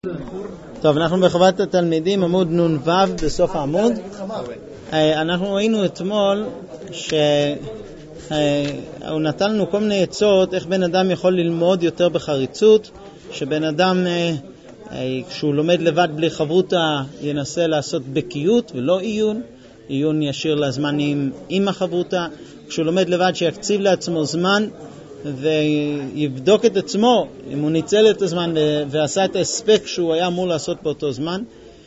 טוב, אנחנו בחובת התלמידים, עמוד נ"ו בסוף העמוד. אנחנו ראינו אתמול שהוא נתן לנו כל מיני עצות איך בן אדם יכול ללמוד יותר בחריצות, שבן אדם כשהוא לומד לבד בלי חברותה ינסה לעשות בקיות ולא עיון, עיון ישיר לזמנים עם החברותה. כשהוא לומד לבד שיקציב לעצמו זמן ויבדוק את עצמו אם הוא ניצל את הזמן ועשה את ההספק שהוא היה אמור לעשות באותו זמן.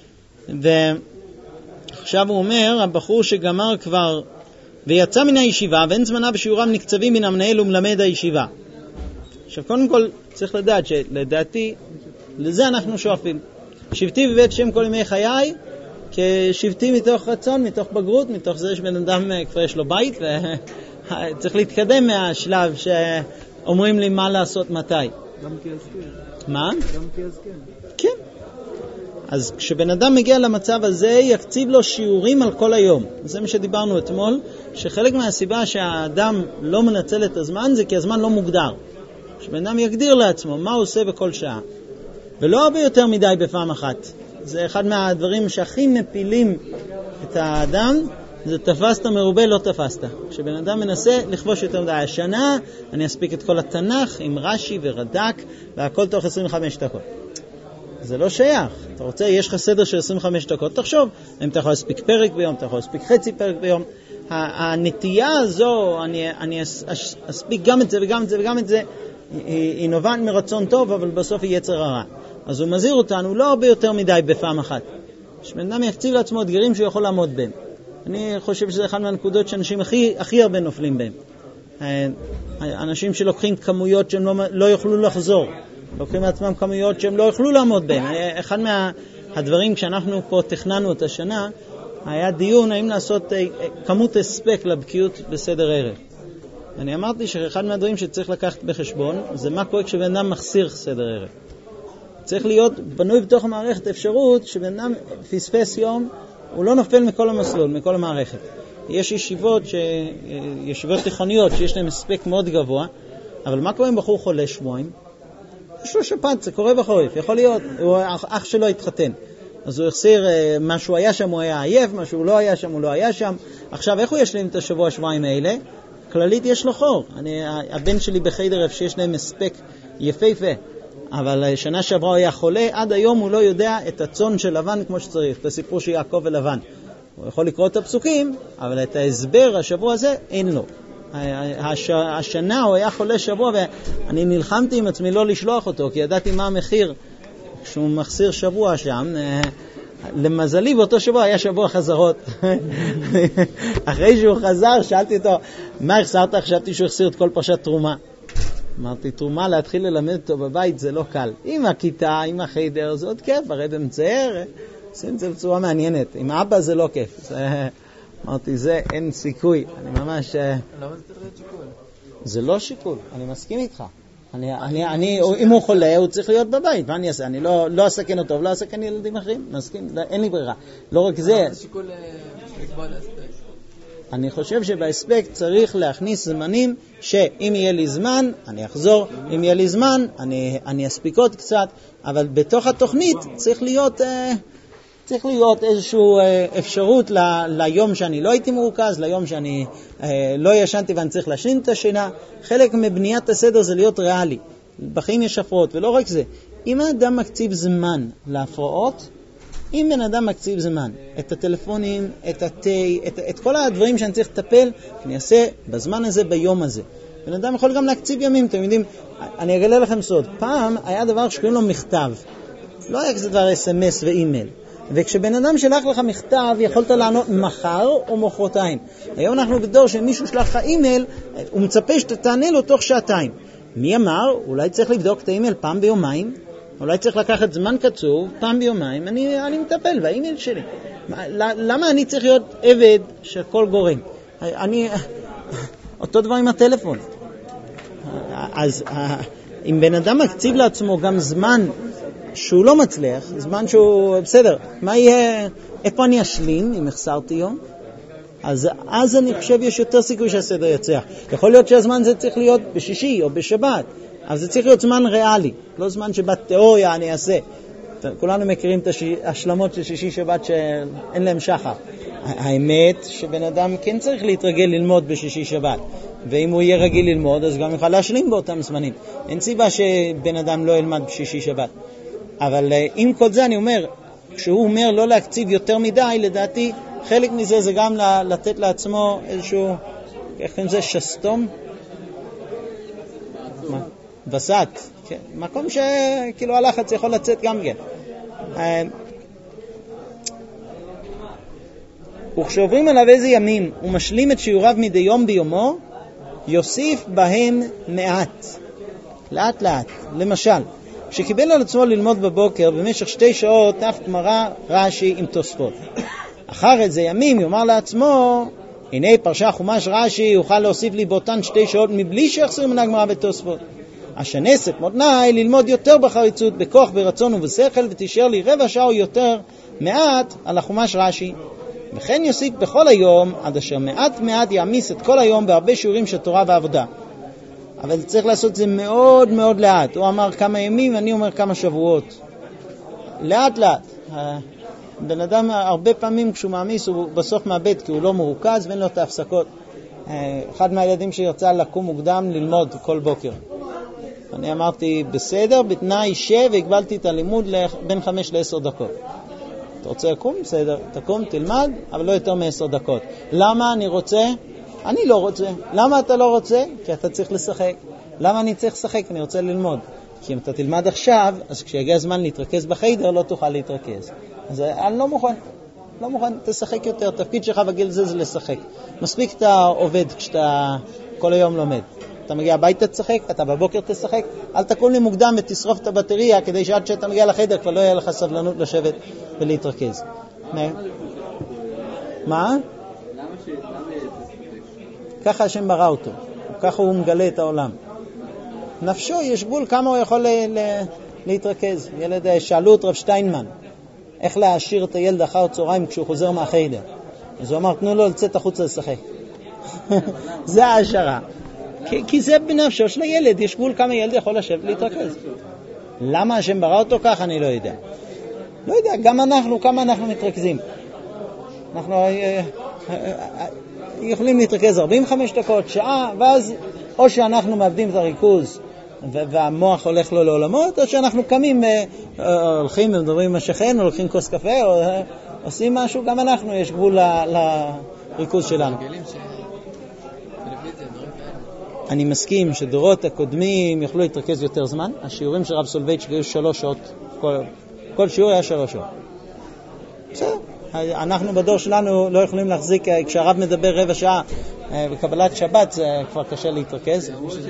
ועכשיו הוא אומר, הבחור שגמר כבר ויצא מן הישיבה ואין זמנה בשיעורם נקצבים מן המנהל ומלמד הישיבה. עכשיו קודם כל צריך לדעת שלדעתי לזה אנחנו שואפים. שבתי בבית שם כל ימי חיי, כשבתי מתוך רצון, מתוך בגרות, מתוך זה שבן אדם כבר יש לו בית וצריך להתקדם מהשלב שאומרים לי מה לעשות מתי. גם כיזכן. מה? גם כיזכן. כן. אז כשבן אדם מגיע למצב הזה, יקציב לו שיעורים על כל היום. זה מה שדיברנו אתמול, שחלק מהסיבה שהאדם לא מנצל את הזמן זה כי הזמן לא מוגדר. שבן אדם יגדיר לעצמו מה הוא עושה בכל שעה. ולא הרבה יותר מדי בפעם אחת. זה אחד מהדברים שהכי מפילים את האדם, זה תפסת מרובה לא תפסת. כשבן אדם מנסה לכבוש יותר מדי, השנה אני אספיק את כל התנ"ך עם רש"י ורד"ק והכל תוך 25 דקות. זה לא שייך. אתה רוצה, יש לך סדר של 25 דקות, תחשוב, אם אתה יכול להספיק פרק ביום, אתה יכול להספיק חצי פרק ביום. הנטייה הזו, אני אספיק גם את זה וגם את זה וגם את זה, היא נובעת מרצון טוב, אבל בסוף היא יצר הרע. אז הוא מזהיר אותנו לא הרבה יותר מדי בפעם אחת. שבן אדם יקציב לעצמו אתגרים שהוא יכול לעמוד בהם. אני חושב שזה אחד מהנקודות שאנשים הכי הרבה נופלים בהם. אנשים שלוקחים כמויות שהם לא יוכלו לחזור. לוקחים לעצמם כמויות שהם לא יוכלו לעמוד בהם. אחד מהדברים כשאנחנו פה תכננו את השנה, היה דיון האם לעשות כמות הספק לבקיאות בסדר ערך. אני אמרתי שאחד מהדברים שצריך לקחת בחשבון, זה מה קורה כשבן אדם מחסיר סדר ערך. צריך להיות בנוי בתוך המערכת אפשרות שבן אדם פספס יום, הוא לא נופל מכל המסלול, מכל המערכת. יש ישיבות תיכוניות שיש להם הספק מאוד גבוה, אבל מה קורה אם בחור חולה שבועיים? יש לו שפעת, זה קורה בחורף, יכול להיות, אח שלו התחתן. אז הוא החסיר מה שהוא היה שם, הוא היה עייף, מה שהוא לא היה שם, הוא לא היה שם. עכשיו, איך הוא ישלים את השבוע-שבועיים האלה? כללית יש לו חור. הבן שלי בחדר איפה שיש להם הספק יפהפה. אבל שנה שעברה הוא היה חולה, עד היום הוא לא יודע את הצאן של לבן כמו שצריך, את הסיפור של יעקב ולבן. הוא יכול לקרוא את הפסוקים, אבל את ההסבר השבוע הזה אין לו. השנה הוא היה חולה שבוע, ואני נלחמתי עם עצמי לא לשלוח אותו, כי ידעתי מה המחיר כשהוא מחסיר שבוע שם. למזלי באותו שבוע היה שבוע חזרות. אחרי שהוא חזר שאלתי אותו, מה החסרת? חשבתי שהוא החסיר את כל פרשת תרומה. אמרתי, תרומה להתחיל ללמד אותו בבית זה לא קל. עם הכיתה, עם החיידר, זה עוד כיף, הרד מצייר, עושים את זה בצורה מעניינת. עם אבא זה לא כיף. אמרתי, זה אין סיכוי. אני ממש... למה זה צריך להיות שיקול? זה לא שיקול, אני מסכים איתך. אם הוא חולה, הוא צריך להיות בבית. מה אני אעשה? אני לא אסכן אותו, לא אסכן ילדים אחרים. מסכים? אין לי ברירה. לא רק זה... זה שיקול לקבוע להספק. אני חושב שבהספק צריך להכניס זמנים שאם יהיה לי זמן אני אחזור, אם יהיה לי זמן אני אספיק עוד קצת, אבל בתוך התוכנית צריך להיות איזושהי אפשרות ליום שאני לא הייתי מרוכז, ליום שאני לא ישנתי ואני צריך להשלים את השינה. חלק מבניית הסדר זה להיות ריאלי. בחיים יש הפרעות, ולא רק זה. אם האדם מקציב זמן להפרעות, אם בן אדם מקציב זמן, את הטלפונים, את התי, את כל הדברים שאני צריך לטפל, אני אעשה בזמן הזה, ביום הזה. בן אדם יכול גם להקציב ימים, אתם יודעים, אני אגלה לכם סוד. פעם היה דבר שקוראים לו מכתב. לא היה כזה דבר SMS ואימייל. וכשבן אדם שלח לך מכתב, יכולת לענות מחר או מחרתיים. היום אנחנו בדור שמישהו שלח לך אימייל, הוא מצפה שאתה תענה לו תוך שעתיים. מי אמר? אולי צריך לבדוק את האימייל פעם ביומיים, אולי צריך לקחת זמן קצוב, פעם ביומיים, אני מטפל באימייל שלי. למה אני צריך להיות עבד של כל גורם? אותו דבר עם הטלפון. אז אם בן אדם מקציב לעצמו גם זמן שהוא לא מצליח, זמן שהוא בסדר, מה יהיה, איפה אני אשלים אם החסרתי יום? אז אני חושב יש יותר סיכוי שהסדר יצליח. יכול להיות שהזמן זה צריך להיות בשישי או בשבת, אז זה צריך להיות זמן ריאלי, לא זמן שבתיאוריה אני אעשה. כולנו מכירים את ההשלמות של שישי שבת שאין להם שחר. האמת שבן אדם כן צריך להתרגל ללמוד בשישי שבת, ואם הוא יהיה רגיל ללמוד אז גם יוכל להשלים באותם זמנים. אין סיבה שבן אדם לא ילמד בשישי שבת. אבל עם כל זה אני אומר, כשהוא אומר לא להקציב יותר מדי, לדעתי חלק מזה זה גם לתת לעצמו איזשהו, איך קוראים זה, שסתום? וסת, כן. מקום שכאילו הלחץ יכול לצאת גם כן. וכשעוברים עליו איזה ימים הוא משלים את שיעוריו מדי יום ביומו, יוסיף בהם מעט, לאט לאט. למשל, כשקיבל על עצמו ללמוד בבוקר במשך 2 שעות דף גמרא רש"י עם תוספות, אחר איזה ימים יאמר לעצמו, הנה פרשה חומש רש"י יוכל להוסיף לי באותן 2 שעות מבלי שיחסר מן הגמרא ותוספות. אשנס את מותניי ללמוד יותר בחריצות, בכוח, ברצון ובשכל, ותישאר לי 15 שעה או יותר מעט על החומש רש"י. וכן יוסיף בכל היום, עד אשר מעט מעט יעמיס את כל היום בהרבה שיעורים של תורה ועבודה. אבל צריך לעשות את זה מאוד מאוד לאט. הוא אמר כמה ימים, אני אומר כמה שבועות. לאט לאט. בן אדם הרבה פעמים כשהוא מעמיס הוא בסוף מאבד, כי הוא לא מרוכז ואין לו את ההפסקות. אחד מהילדים שירצה לקום מוקדם ללמוד כל בוקר. אני אמרתי בסדר, בתנאי והגבלתי את הלימוד בין 5 ל-10 דקות. אתה רוצה לקום? בסדר, תקום, תלמד, אבל לא יותר מ-10 דקות. למה אני רוצה? אני לא רוצה. למה אתה לא רוצה? כי אתה צריך לשחק. למה אני צריך לשחק? אני רוצה ללמוד. כי אם אתה תלמד עכשיו, אז כשיגיע הזמן להתרכז בחדר, לא תוכל להתרכז. אז אני לא מוכן. לא מוכן, תשחק יותר. תפקיד שלך בגיל זה לשחק. מספיק אתה עובד כשאתה כל היום לומד. אתה מגיע הביתה תשחק, אתה בבוקר תשחק. אל תקום לי מוקדם ותשרוף את הבטריה, כדי שעד שאתה מגיע לחדר כבר לא יהיה לך סבלנות לשבת ולהתרכז. מה? ככה השם ברא אותו. ככה הוא מגלה את העולם. נפשו, יש גבול כמה הוא יכול להתרכז. ילד, שאלו את רב שטיינמן, איך להשאיר את הילד אחר צהריים כשהוא חוזר מהחדר. אז הוא אמר, תנו לו לצאת החוצה לשחק. זה ההשערה. כי זה בנפשו של הילד, יש גבול כמה ילד יכול לשבת להתרכז. למה השם ברא אותו כך, אני לא יודע. לא יודע, גם אנחנו, כמה אנחנו מתרכזים. אנחנו יכולים להתרכז 45 דקות, שעה, ואז או שאנחנו מאבדים את הריכוז והמוח הולך לו לעולמות, או שאנחנו קמים, הולכים ומדברים עם השכן, או לוקחים כוס קפה, או עושים משהו, גם אנחנו, יש גבול לריכוז שלנו. אני מסכים שדורות הקודמים יכלו להתרכז יותר זמן. השיעורים של רב סולובייצ'יק היו 3 שעות, כל שיעור היה 3 שעות. בסדר. אנחנו בדור שלנו לא יכולים להחזיק, כשהרב מדבר 15 שעה בקבלת שבת זה כבר קשה להתרכז.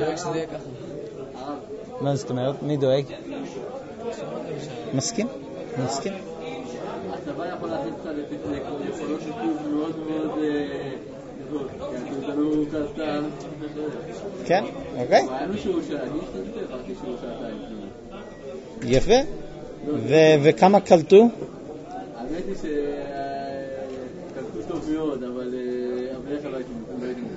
מה זאת אומרת? מי דואג? מסכים? מסכים. הצבא יכול להכניס אותה ליכולות ריכוז מאוד מאוד גדול, כי אנחנו לא כסתם. כן, אוקיי. ראינו שהוא שעה, אני חשבתי שהוא שעתיים. יפה. וכמה קלטו? האמת היא שקלטו טוב מאוד, אבל איך לא הייתי מוכן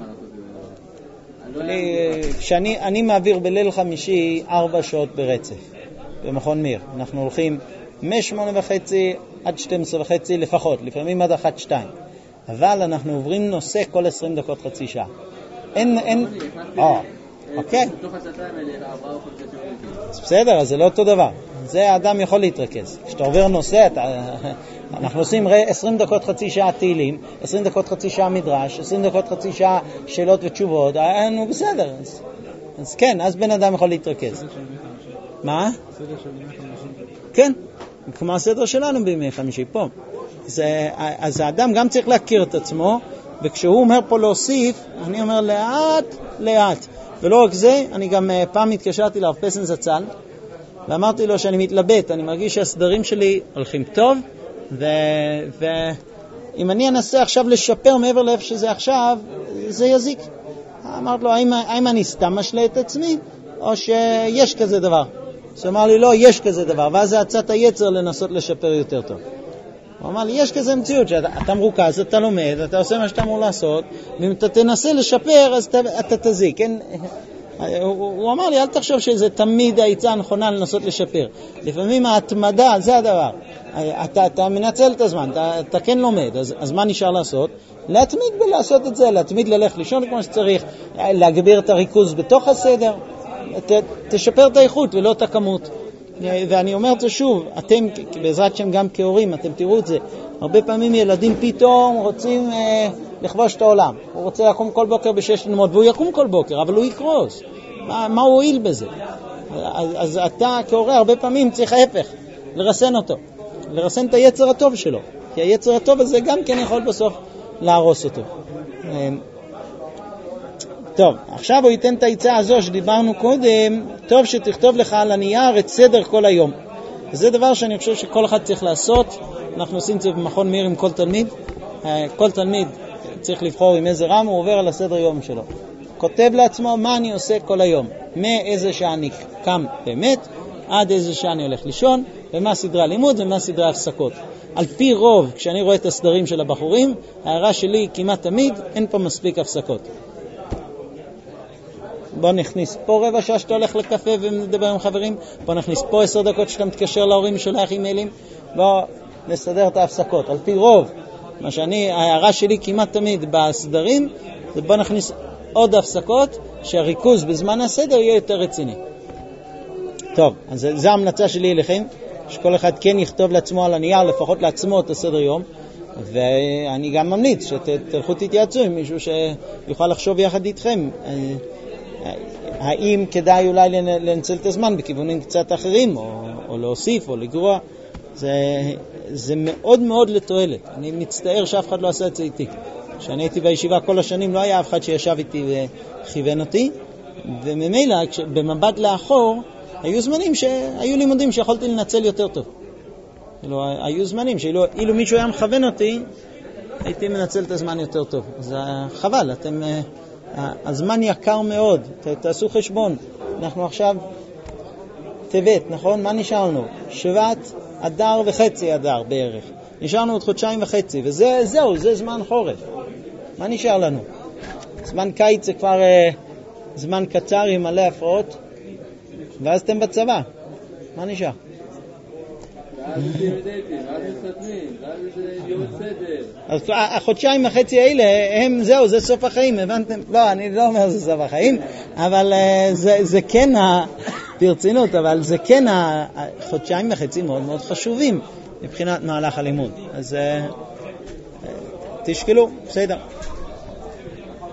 לעשות את זה. אני מעביר בליל חמישי 4 שעות ברצף במכון מיר. אנחנו הולכים מ-8:30 עד 12:30 לפחות, לפעמים עד 1-2. אבל אנחנו עוברים נושא כל 20 דקות, חצי שעה. אין... אוקיי. בתוך השעתיים האלה 4 או 5 שעות. בסדר, אז זה לא אותו דבר. זה האדם יכול להתרכז. כשאתה עובר נושא, אנחנו עושים 20 דקות חצי שעה תהילים, 20 דקות חצי שעה מדרש, 20 דקות חצי שעה שאלות ותשובות, נו בסדר. אז כן, אז בן אדם יכול להתרכז. מה? סדר של בימי חמישי. כן, כמו הסדר שלנו בימי חמישי פה. אז האדם גם צריך להכיר את עצמו, וכשהוא אומר פה להוסיף, אני אומר לאט, לאט. ולא רק זה, אני גם פעם התקשרתי לרב פסן זצ"ל, ואמרתי לו שאני מתלבט, אני מרגיש שהסדרים שלי הולכים טוב, ואם אני אנסה עכשיו לשפר מעבר לאיפה שזה עכשיו, זה יזיק. אמרתי לו, האם אני סתם משלה את עצמי, או שיש כזה דבר? אז הוא אמר לי, לא, יש כזה דבר, ואז זה הצעת היצר לנסות לשפר יותר טוב. הוא אמר לי, יש כזה מציאות, שאתה מרוכז, אתה לומד, אתה עושה מה שאתה אמור לעשות, ואם אתה תנסה לשפר, אז אתה תזיק. הוא אמר לי, אל תחשוב שזה תמיד העצה הנכונה לנסות לשפר. לפעמים ההתמדה, זה הדבר. אתה מנצל את הזמן, אתה כן לומד, אז מה נשאר לעשות? להתמיד בלעשות את זה, להתמיד ללך לישון כמו שצריך, להגביר את הריכוז בתוך הסדר, תשפר את האיכות ולא את הכמות. ואני אומר את זה שוב, אתם בעזרת שם גם כהורים, אתם תראו את זה, הרבה פעמים ילדים פתאום רוצים לכבוש את העולם. הוא רוצה לקום כל בוקר ב6 ללמוד, והוא יקום כל בוקר, אבל הוא יקרוס. מה הוא הועיל בזה? אז אתה כהורה הרבה פעמים צריך ההפך, לרסן אותו, לרסן את היצר הטוב שלו, כי היצר הטוב הזה גם כן יכול בסוף להרוס אותו. טוב, עכשיו הוא ייתן את העצה הזו שדיברנו קודם, טוב שתכתוב לך על הנייר את סדר כל היום. וזה דבר שאני חושב שכל אחד צריך לעשות. אנחנו עושים את זה במכון מאיר עם כל תלמיד. כל תלמיד צריך לבחור עם איזה רם הוא עובר על הסדר יום שלו. כותב לעצמו מה אני עושה כל היום, מאיזה שעה אני קם באמת, עד איזה שעה אני הולך לישון, ומה סדרי הלימוד ומה סדרי ההפסקות. על פי רוב, כשאני רואה את הסדרים של הבחורים, ההערה שלי כמעט תמיד, אין פה מספיק הפסקות. בוא נכניס פה רבע שעה שאתה הולך לקפה ומדבר עם חברים, בוא נכניס פה 10 דקות שאתה מתקשר להורים ושולח אימיילים, בוא נסדר את ההפסקות. על פי רוב, ההערה שלי כמעט תמיד בסדרים, זה בוא נכניס עוד הפסקות, שהריכוז בזמן הסדר יהיה יותר רציני. טוב, אז זו ההמלצה שלי אליכם, שכל אחד כן יכתוב לעצמו על הנייר, לפחות לעצמו את הסדר יום, ואני גם ממליץ שתלכו תתייעצו עם מישהו שיוכל לחשוב יחד איתכם, האם כדאי אולי לנצל את הזמן בכיוונים קצת אחרים, או להוסיף, או לגרוע. זה מאוד מאוד לתועלת. אני מצטער שאף אחד לא עשה את זה איתי. כשאני הייתי בישיבה כל השנים, לא היה אף אחד שישב איתי וכיוון אותי, וממילא, במבט לאחור, היו לימודים שיכולתי לנצל יותר טוב. היו זמנים שאילו מישהו היה מכוון אותי, הייתי מנצל את הזמן יותר טוב. אז חבל, הזמן יקר מאוד, תעשו חשבון. אנחנו עכשיו טבת, נכון? מה נשארנו? שבט, אדר וחצי אדר בערך. נשארנו עוד 1.5 חודשים, וזהו, זה זמן חורף. מה נשאר לנו? זמן קיץ זה כבר זמן קצר עם מלא הפרעות, ואז אתם בצבא. מה נשאר? ואז מתמודדים, ואז מסתתמים, ואז יום סדר. אז 1.5 חודשים האלה, זה סוף החיים, הבנתם? לא, אני לא אומר זה סוף החיים, אבל זה כן, ברצינות, אבל זה כן 1.5 חודשים מאוד מאוד חשובים מבחינת מהלך הלימוד. אז תשקלו, בסדר.